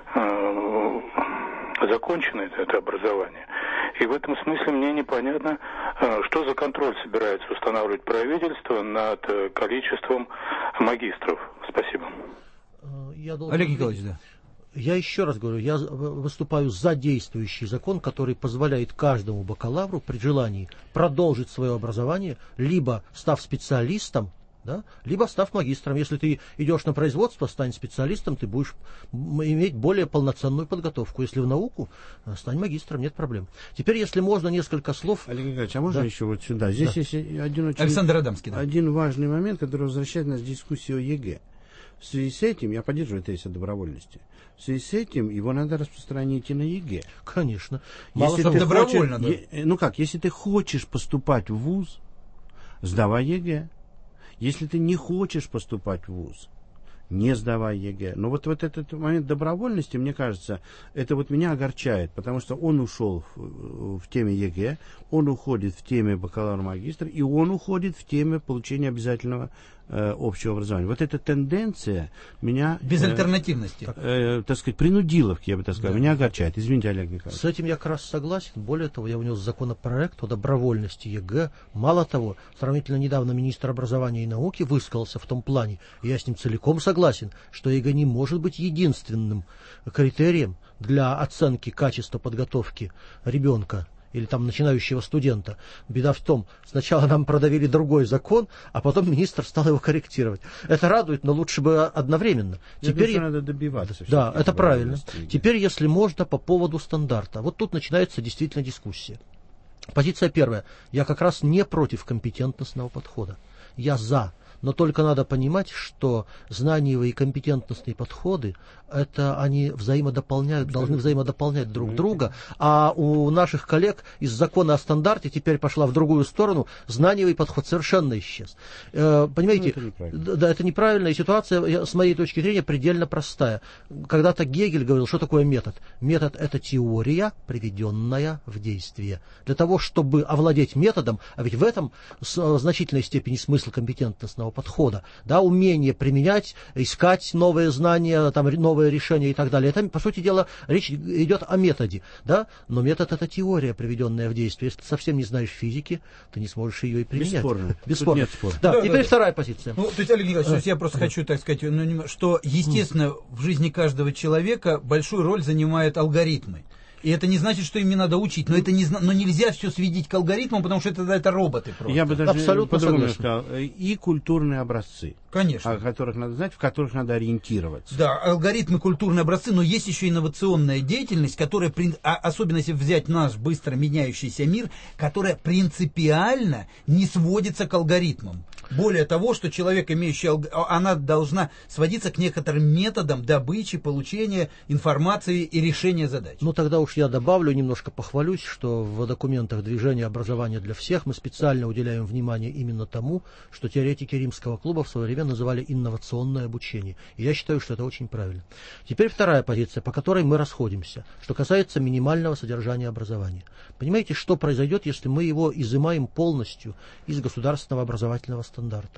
э, законченное это образование. И в этом смысле мне непонятно, э, что за контроль собирается устанавливать правительство над э, количеством магистров. Спасибо. Я должен... Олег Николаевич, да. Я еще раз говорю, я выступаю за действующий закон, который позволяет каждому бакалавру при желании продолжить свое образование, либо став специалистом, да, либо став магистром. Если ты идешь на производство, стань специалистом, ты будешь иметь более полноценную подготовку. Если в науку, стань магистром, нет проблем. Теперь, если можно, несколько слов... Олег Николаевич, а можно да. еще вот сюда? Здесь да. есть один очень... Александр Адамский, да. Один важный момент, который возвращает нас к дискуссии о ЕГЭ. В связи с этим, я поддерживаю тезис о добровольности, в связи с этим его надо распространить и на ЕГЭ. Конечно. Если Мало ты добровольно, хочешь, да. е, ну как, если ты хочешь поступать в вуз, сдавай ЕГЭ. Если ты не хочешь поступать в вуз, не сдавай ЕГЭ. Но вот, вот этот момент добровольности, мне кажется, это вот меня огорчает, потому что он ушел в, в теме ЕГЭ, он уходит в теме бакалавр-магистр, и он уходит в теме получения обязательного э, общего образования. Вот эта тенденция меня... Безальтернативности. Э, э, так сказать, принудиловки, я бы так сказал, Да. меня огорчает. Извините, Олег Николаевич. С этим я как раз согласен. Более того, я внес законопроект о добровольности ЕГЭ. Мало того, сравнительно недавно министр образования и науки высказался в том плане, и я с ним целиком согласен, что ЕГЭ не может быть единственным критерием для оценки качества подготовки ребенка или там начинающего студента. Беда в том, сначала нам продавили другой закон, а потом министр стал его корректировать. Это радует, но лучше бы одновременно. Я Теперь думаю, надо добиваться. Да, это правильно. ЕГЭ. Теперь, если можно, по поводу стандарта. Вот тут начинается действительно дискуссия. Позиция первая. Я как раз не против компетентностного подхода. Я за. Но только надо понимать, что знаниевые и компетентностные подходы, это они взаимодополняют, должны взаимодополнять друг друга. А у наших коллег из закона о стандарте теперь пошла в другую сторону, знаниевый подход совершенно исчез. Э, понимаете, ну, это да, это неправильно, и ситуация, с моей точки зрения, предельно простая. Когда-то Гегель говорил, что такое метод? Метод – это теория, приведенная в действие. Для того, чтобы овладеть методом, а ведь в этом в значительной степени смысл компетентностного подхода, да, умение применять, искать новые знания, там, новые решения и так далее. Это, по сути дела, речь идет о методе, да, но метод — это теория, приведенная в действие. Если ты совсем не знаешь физики, ты не сможешь ее и применять. Бесспорно. Бесспорно. Тут нет спора. Да, Да, теперь да, да. вторая позиция. Ну, то есть, Олег Николаевич, то есть я просто хочу, так сказать, ну, что, естественно, в жизни каждого человека большую роль занимают алгоритмы. И это не значит, что им не надо учить. Но, это не, но нельзя все сведить к алгоритмам, потому что это, это роботы просто. Я бы даже Абсолютно по-другому согласен. сказал. И культурные образцы. Конечно. О которых надо знать, в которых надо ориентироваться. Да, алгоритмы, культурные образцы, но есть еще инновационная деятельность, которая, при- а, особенно если взять наш быстро меняющийся мир, которая принципиально не сводится к алгоритмам. Более того, что человек, имеющий алг... она должна сводиться к некоторым методам добычи, получения информации и решения задач. Ну, тогда уж я добавлю, немножко похвалюсь, что в документах движения образования для всех мы специально уделяем внимание именно тому, что теоретики Римского клуба в свое время называли инновационное обучение. И я считаю, что это очень правильно. Теперь вторая позиция, по которой мы расходимся, что касается минимального содержания образования. Понимаете, что произойдет, если мы его изымаем полностью из государственного образовательного стандарта?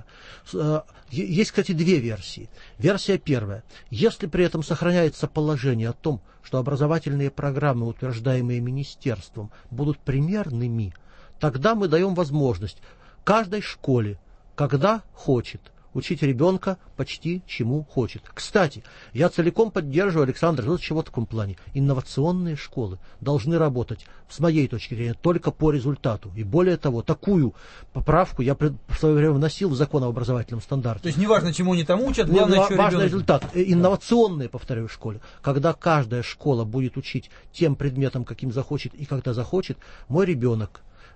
Есть, кстати, две версии. Версия первая. Если при этом сохраняется положение о том, что образовательные программы, утверждаемые министерством, будут примерными, тогда мы даем возможность каждой школе, когда хочет, учить ребенка почти чему хочет. Кстати, я целиком поддерживаю Александра вот чего в таком плане. Инновационные школы должны работать, с моей точки зрения, только по результату. И более того, такую поправку я в свое время вносил в закон об образовательном стандарте. То есть неважно, чему они там учат, главное, ну, что важный ребенок... результат. Инновационные, повторяю, в школе. Когда каждая школа будет учить тем предметом, каким захочет и когда захочет, мой ребенок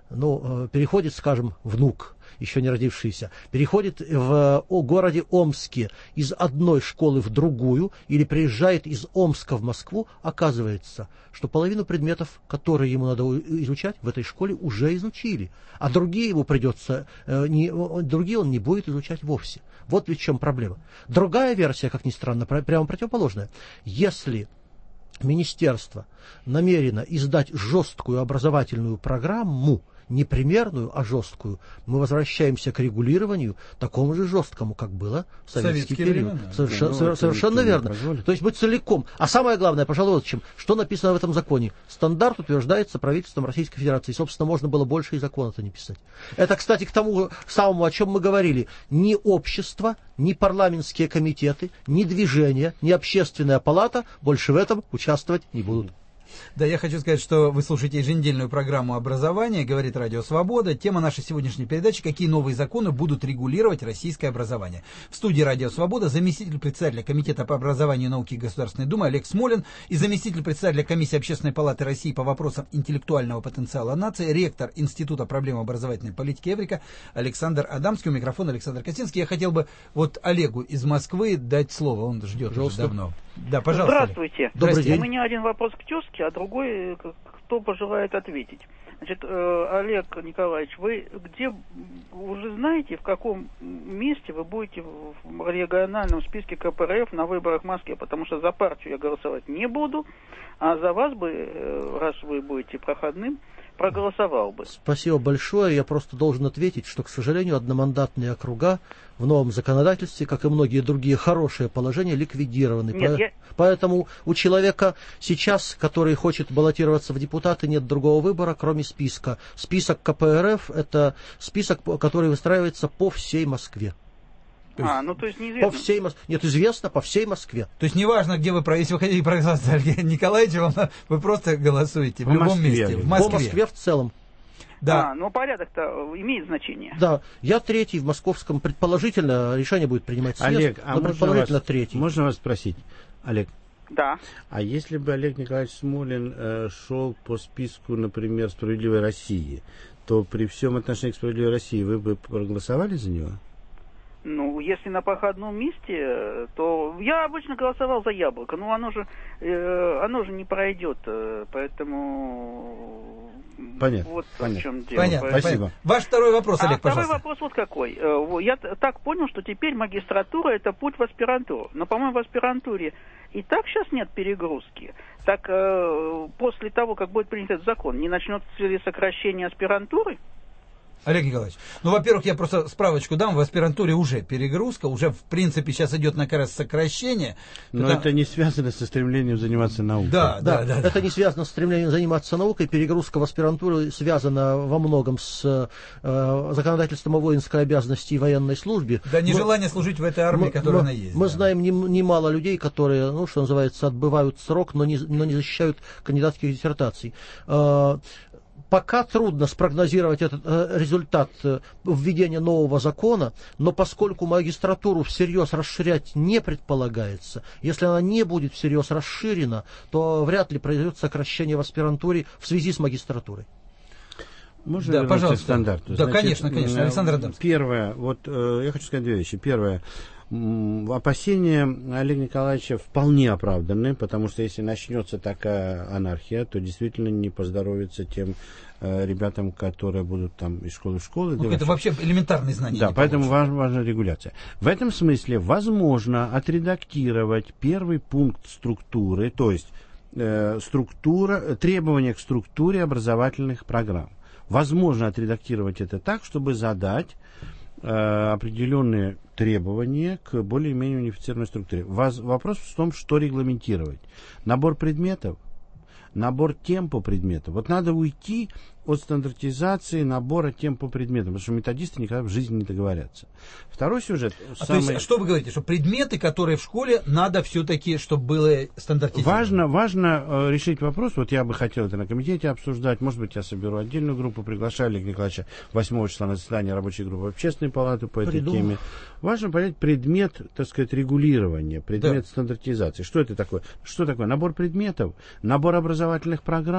ну, переходит, скажем, внук, еще не родившийся, переходит в о, городе Омске из одной школы в другую или приезжает из Омска в Москву, оказывается, что половину предметов, которые ему надо изучать, в этой школе уже изучили, а другие ему придется, э, не, другие он не будет изучать вовсе. Вот ведь в чем проблема. Другая версия, как ни странно, прямо противоположная. Если министерство намерено издать жесткую образовательную программу, не примерную, а жесткую, мы возвращаемся к регулированию такому же жесткому, как было в советский Советские период. времена. Совершенно, Ну, совершенно верно. То есть мы целиком. А самое главное, пожалуй, вот чем, что написано в этом законе. Стандарт утверждается правительством Российской Федерации. Собственно, можно было больше и закона-то не писать. Это, кстати, к тому самому, о чем мы говорили. Ни общество, ни парламентские комитеты, ни движение, ни общественная палата больше в этом участвовать не будут. Да, я хочу сказать, что вы слушаете еженедельную программу образования, говорит Радио Свобода. Тема нашей сегодняшней передачи: какие новые законы будут регулировать российское образование. В студии Радио Свобода заместитель председателя Комитета по образованию и науке Государственной Думы Олег Смолин и заместитель председателя Комиссии Общественной палаты России по вопросам интеллектуального потенциала нации, ректор Института проблем образовательной политики Эврика Александр Адамский. У микрофона Александр Костинский. Я хотел бы вот Олегу из Москвы дать слово, он ждет уже давно. Да, пожалуйста. Здравствуйте. Добрый У меня один вопрос к тезке, а другой, кто пожелает ответить. Значит, Олег Николаевич, вы где уже знаете, в каком месте вы будете в региональном списке ка пэ эр эф на выборах в Москве? Потому что за партию я голосовать не буду, а за вас бы, раз вы будете проходным, проголосовал бы. Спасибо большое. Я просто должен ответить, что, к сожалению, одномандатные округа в новом законодательстве, как и многие другие хорошие положения, ликвидированы. Нет, По... я... Поэтому у человека сейчас, который хочет баллотироваться в депутаты, нет другого выбора, кроме списка. Список ка пэ эр эф – это список, который выстраивается по всей Москве. А, ну то есть неизвестно. По всей Москве. Нет, известно по всей Москве. То есть неважно, где вы, если вы хотите проголосовать за Олега Николаевича, вы просто голосуете в, В любом Москве. месте. В По Москве. Москве в целом. Да. А, но порядок-то имеет значение. Да, я третий в московском, предположительно, решение будет принимать съезд, Олег, а но можно предположительно вас, третий. можно вас спросить, Олег, Да. а если бы Олег Николаевич Смолин э, шел по списку, например, «Справедливой России», то при всем отношении к «Справедливой России» вы бы проголосовали за него? Ну, если на проходном месте, то я обычно голосовал за Яблоко. Ну, оно же, э, оно же не пройдет, э, поэтому... Понятно. Вот понятно. в чем дело. Понятно. Спасибо. Понятно. Ваш второй вопрос, А Олег, второй пожалуйста. вопрос вот какой. Э, Я т- так понял, что теперь магистратура — это путь в аспирантуру. Но, по-моему, в аспирантуре и так сейчас нет перегрузки. Так э, после того, как будет принят этот закон, не начнется ли сокращение аспирантуры? Олег Николаевич, ну, во-первых, я просто справочку дам, в аспирантуре уже перегрузка, уже, в принципе, сейчас идет на как раз сокращение. Но Потому... это не связано со стремлением заниматься наукой. Да, да, Да, да. это не связано с стремлением заниматься наукой. Перегрузка в аспирантуру связана во многом с э, законодательством о воинской обязанности и военной службе. Да, нежелание служить в этой армии, мы, которая мы, она есть. Мы да. знаем нем- немало людей, которые, ну, что называется, отбывают срок, но не, но не защищают кандидатских диссертаций. Э, Пока трудно спрогнозировать этот э, результат э, введения нового закона, но поскольку магистратуру всерьез расширять не предполагается, если она не будет всерьез расширена, то вряд ли произойдет сокращение в аспирантуре в связи с магистратурой. Можно Да, вернуться пожалуйста. к стандарту? Да, конечно, конечно. Александр Адамский. Первое, вот э, я хочу сказать две вещи. Первое, м, опасения Олега Николаевича вполне оправданы, потому что если начнется такая анархия, то действительно не поздоровится тем э, ребятам, которые будут там из школы в школу. Ну, это вообще элементарные знания. Да, не поэтому получат. важна, важна регуляция. В этом смысле возможно отредактировать первый пункт структуры, то есть э, структура, требования к структуре образовательных программ. Возможно отредактировать это так, чтобы задать э, определенные требования к более-менее унифицированной структуре. Воз, вопрос в том, что регламентировать. Набор предметов, набор тем по предмету. Вот надо уйти от стандартизации набора тем по предметам, потому что методисты никогда в жизни не договорятся. Второй сюжет. А самый... то есть, что вы говорите, что предметы, которые в школе, надо все-таки, чтобы было стандартизировано? Важно, важно э, решить вопрос, вот я бы хотел это на комитете обсуждать, может быть, я соберу отдельную группу, приглашаю Олега Николаевича восьмого числа на заседание рабочей группы Общественной палаты по этой Придумал. теме. Важно понять предмет, так сказать, регулирования, предмет Да. стандартизации. Что это такое? Что такое? Набор предметов, набор образовательных программ,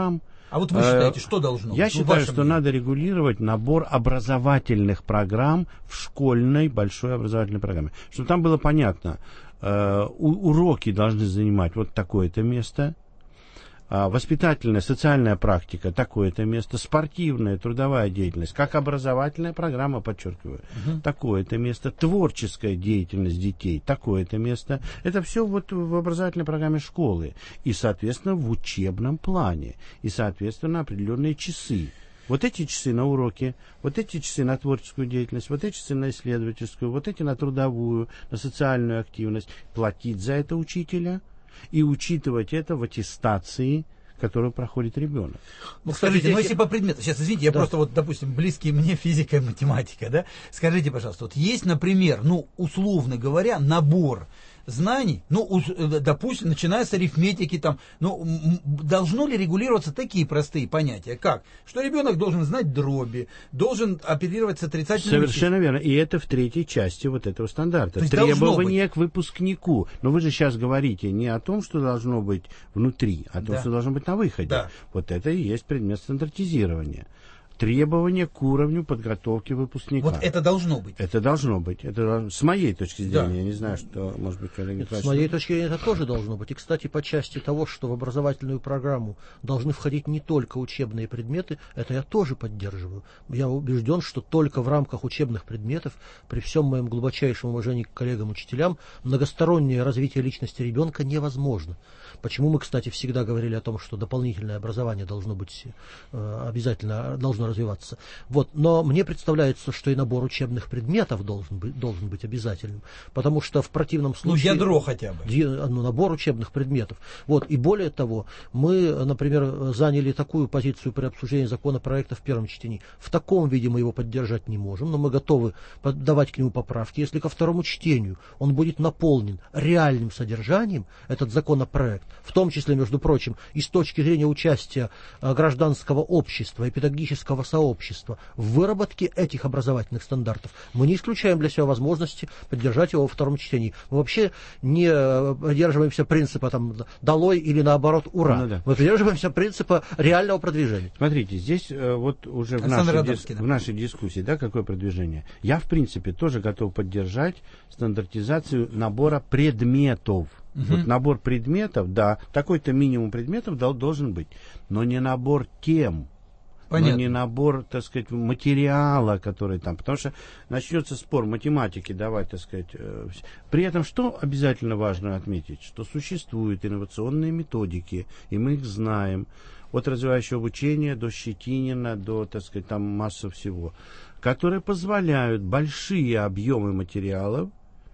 А вот вы считаете, что должно Я быть? считаю, что надо регулировать набор образовательных программ в школьной большой образовательной программе. Чтобы там было понятно, э, уроки должны занимать вот такое-то место, воспитательная, социальная практика, такое-то место, спортивная, трудовая деятельность, как образовательная программа, подчеркиваю, uh-huh. такое-то место, творческая деятельность детей, такое-то место. Это все вот в образовательной программе школы. И, соответственно, в учебном плане. И, соответственно, определенные часы. Вот эти часы на уроки, вот эти часы на творческую деятельность, вот эти часы на исследовательскую, вот эти на трудовую, на социальную активность. Платить за это учителя и учитывать это в аттестации, которую проходит ребенок. Ну, скажите, ну если по предмету, сейчас, извините, я да. просто вот, допустим, близкие мне физика и математика, да, скажите, пожалуйста, вот есть, например, ну, условно говоря, набор знаний, ну, допустим, начиная с арифметики, там, ну, должно ли регулироваться такие простые понятия, как, что ребенок должен знать дроби, должен оперировать с отрицательными Совершенно верно, и это в третьей части вот этого стандарта. То требования к выпускнику. Но вы же сейчас говорите не о том, что должно быть внутри, а о том, да. что должно быть на выходе. Да. Вот это и есть предмет стандартизирования. Требования к уровню подготовки выпускника. Вот это должно быть. Это должно быть. Это с моей точки зрения. Да. Я не знаю, что, может быть, коллеги... С моей точки зрения, это тоже должно быть. И, кстати, по части того, что в образовательную программу должны входить не только учебные предметы, это я тоже поддерживаю. Я убежден, что только в рамках учебных предметов, при всем моем глубочайшем уважении к коллегам-учителям, многостороннее развитие личности ребенка невозможно. Почему мы, кстати, всегда говорили о том, что дополнительное образование должно быть э, обязательно, должно развиваться. Вот. Но мне представляется, что и набор учебных предметов должен быть, должен быть обязательным, потому что в противном случае... Ну, ядро хотя бы. Ну, набор учебных предметов. Вот. И более того, мы, например, заняли такую позицию при обсуждении законопроекта в первом чтении. В таком виде мы его поддержать не можем, но мы готовы давать к нему поправки, если ко второму чтению он будет наполнен реальным содержанием, этот законопроект, в том числе, между прочим, и с точки зрения участия гражданского общества и педагогического сообщества в выработке этих образовательных стандартов, мы не исключаем для себя возможности поддержать его во втором чтении. Мы вообще не придерживаемся принципа там, «долой» или наоборот «ура». Ну, да. Мы придерживаемся принципа реального продвижения. Смотрите, здесь вот уже в нашей, дис... в нашей дискуссии, да, какое продвижение? Я, в принципе, тоже готов поддержать стандартизацию набора предметов. Угу. Вот набор предметов, да, такой-то минимум предметов должен быть, но не набор тем. Понятно. Но не набор, так сказать, материала, который там. Потому что начнется спор математики, давай, так сказать. Э, при этом, что обязательно важно отметить, что существуют инновационные методики, и мы их знаем. От развивающего обучения до Щетинина, до, так сказать, там массы всего, которые позволяют большие объемы материалов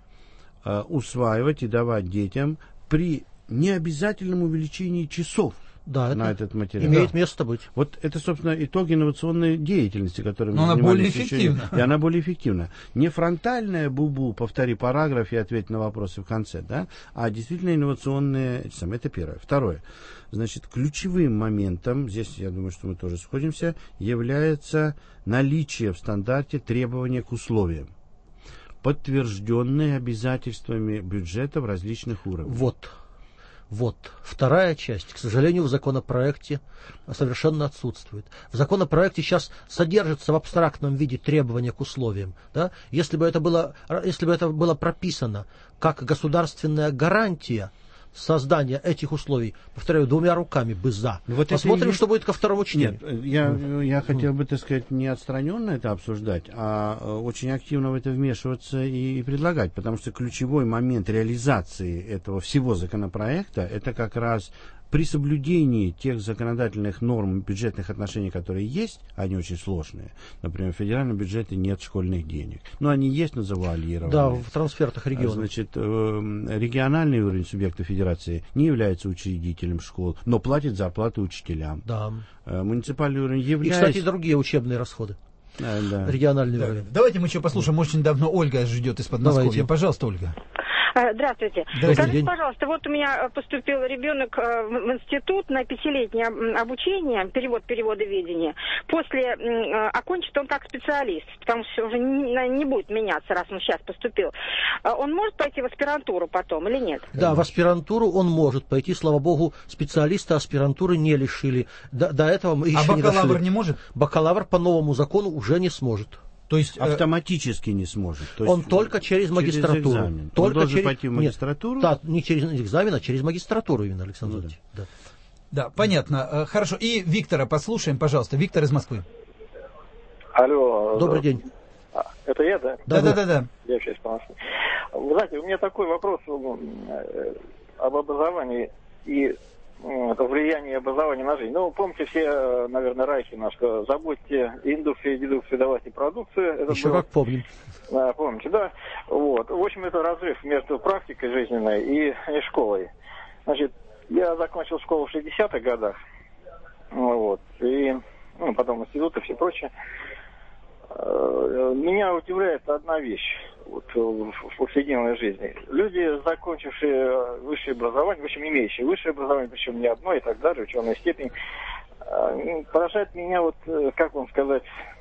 э, усваивать и давать детям при необязательном увеличении часов. Да, на это этот материал. Имеет место быть. Вот это, собственно, итог инновационной деятельности, которой мы Но занимались. она более эффективна. Еще, и она более эффективна. Не фронтальная бубу, повтори параграф и ответь на вопросы в конце, да, а действительно инновационные. Это первое. Второе. Значит, ключевым моментом, здесь, я думаю, что мы тоже сходимся, является наличие в стандарте требования к условиям, подтвержденные обязательствами бюджета в различных уровнях. Вот. Вот. Вторая часть, к сожалению, в законопроекте совершенно отсутствует. В законопроекте сейчас содержится в абстрактном виде требования к условиям. Да? Если бы это было, если бы это было прописано как государственная гарантия создания этих условий, повторяю, двумя руками бы за. Вот посмотрим, есть... что будет ко второму чтению. Нет, я, я хотел бы, так сказать, не отстраненно это обсуждать, а очень активно в это вмешиваться и, и предлагать, потому что ключевой момент реализации этого всего законопроекта, это как раз при соблюдении тех законодательных норм бюджетных отношений, которые есть, они очень сложные. Например, в федеральном бюджете нет школьных денег. Но они есть, но завуалированы. Да, в трансфертах регионов. Значит, региональный уровень субъекта федерации не является учредителем школ, но платит зарплату учителям. Да. Муниципальный уровень является... И, кстати, другие учебные расходы. Да, да. Региональный да. уровень. Давайте мы еще послушаем. Очень давно Ольга ждет из Подмосковья. Пожалуйста, Ольга. Здравствуйте. Добрый Скажите, день. пожалуйста, вот у меня поступил ребенок в институт на пятилетнее обучение, перевод переводоведения. После окончит он как специалист, потому что уже не будет меняться, раз он сейчас поступил. Он может пойти в аспирантуру потом или нет? Да, в аспирантуру он может пойти, слава богу, специалиста аспирантуры не лишили. До, до этого мы еще а не дошли. А бакалавр не может? Бакалавр по новому закону уже не сможет. То есть автоматически не сможет. То он есть только через магистратуру. Через экзамен. Только он должен через... пойти в магистратуру? Нет, да, не через экзамен, а через магистратуру именно, Александр ну, Ильич. да. Да. да, понятно. Хорошо. И Виктора послушаем, пожалуйста. Виктор из Москвы. Алло. Добрый день. Это я, да? Да, да, да, да. Я сейчас помощник. Вы знаете, у меня такой вопрос об образовании и влияние образования на жизнь. Ну, помните все, наверное, Райхина, что забудьте индукцию и дедукцию, давайте продукцию. Это Еще было... как помним. Да, помните, да. Вот. В общем, это разрыв между практикой жизненной и, и школой. Значит, я закончил школу в шестидесятых годах. Вот. И ну, потом институт и все прочее. Меня удивляет одна вещь вот, в повседневной жизни. Люди, закончившие высшее образование, в общем, имеющие высшее образование, причем не одно и так далее, ученая степень, поражает меня, вот, как вам сказать,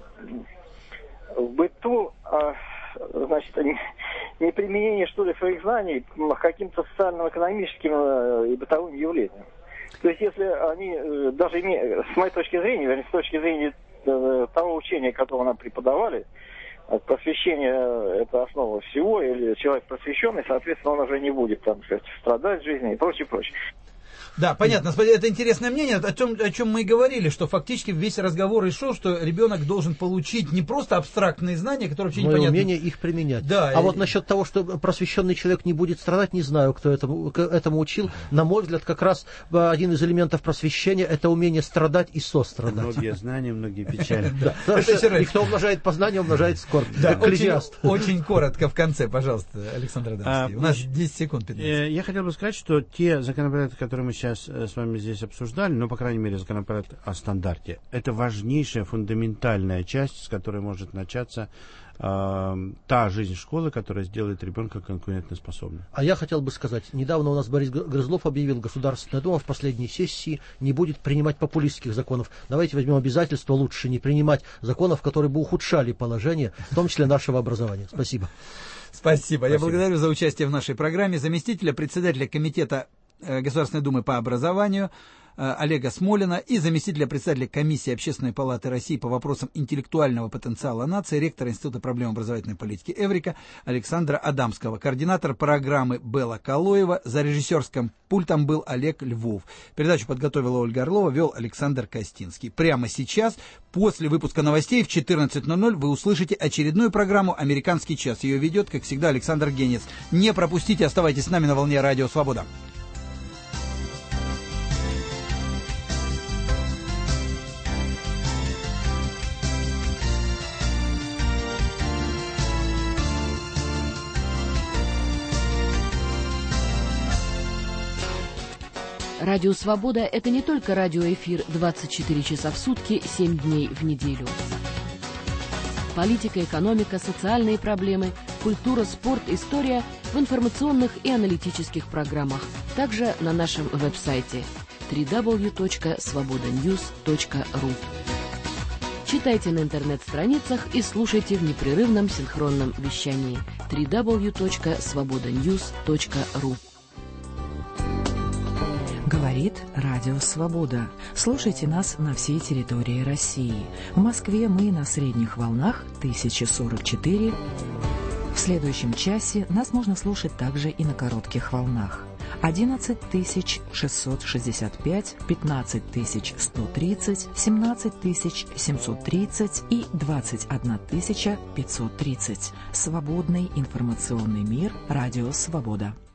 в быту, значит, неприменение, что ли, своих знаний к каким-то социально-экономическим и бытовым явлениям. То есть, если они, даже имея, с моей точки зрения, вернее, с точки зрения того учения, которое нам преподавали, просвещение – это основа всего, или человек просвещенный, соответственно, он уже не будет, там, сказать, страдать в жизни и прочее, прочее. Да, понятно. Это интересное мнение, о чем, о чем мы и говорили, что фактически весь разговор и шел, что ребенок должен получить не просто абстрактные знания, которые вообще непонятны. Но и умение их применять. Да, а и... вот насчет того, что просвещенный человек не будет страдать, не знаю, кто этому, этому учил. На мой взгляд, как раз один из элементов просвещения – это умение страдать и сострадать. Многие знания, многие печали. И кто умножает познание, умножает скорбь. Очень коротко в конце, пожалуйста, Александр Адамский. У нас десять секунд. Я хотел бы сказать, что те законопроекты, которые мы сейчас с вами здесь обсуждали, ну, по крайней мере, законопроект о стандарте, это важнейшая, фундаментальная часть, с которой может начаться э, та жизнь школы, которая сделает ребенка конкурентоспособным. А я хотел бы сказать, недавно у нас Борис Грызлов объявил, Государственная Дума в последней сессии не будет принимать популистских законов. Давайте возьмем обязательство лучше не принимать законов, которые бы ухудшали положение, в том числе нашего образования. Спасибо. Спасибо. Спасибо. Я благодарю за участие в нашей программе заместителя председателя комитета Государственной Думы по образованию Олега Смолина и заместителя председателя комиссии Общественной палаты России по вопросам интеллектуального потенциала нации, ректора Института проблем образовательной политики Эврика Александра Адамского, координатор программы Белла Калоева, за режиссерским пультом был Олег Львов. Передачу подготовила Ольга Орлова, вел Александр Костинский. Прямо сейчас, после выпуска новостей в четырнадцать ноль ноль, вы услышите очередную программу «Американский час». Ее ведет, как всегда, Александр Генец. Не пропустите, оставайтесь с нами на волне Радио Свобода. Радио «Свобода» — это не только радиоэфир двадцать четыре часа в сутки, семь дней в неделю. Политика, экономика, социальные проблемы, культура, спорт, история в информационных и аналитических программах. Также на нашем веб-сайте дабл ю дабл ю дабл ю точка свобода ньюс точка ру. Читайте на интернет-страницах и слушайте в непрерывном синхронном вещании дабл ю дабл ю дабл ю точка свобода ньюс точка ру. Говорит Радио Свобода. Слушайте нас на всей территории России. В Москве мы на средних волнах тысяча сорок четыре. В следующем часе нас можно слушать также и на коротких волнах. одиннадцать тысяч шестьсот шестьдесят пять, пятнадцать тысяч сто тридцать, семнадцать тысяч семьсот тридцать и двадцать одна тысяча пятьсот тридцать. Свободный информационный мир. Радио Свобода.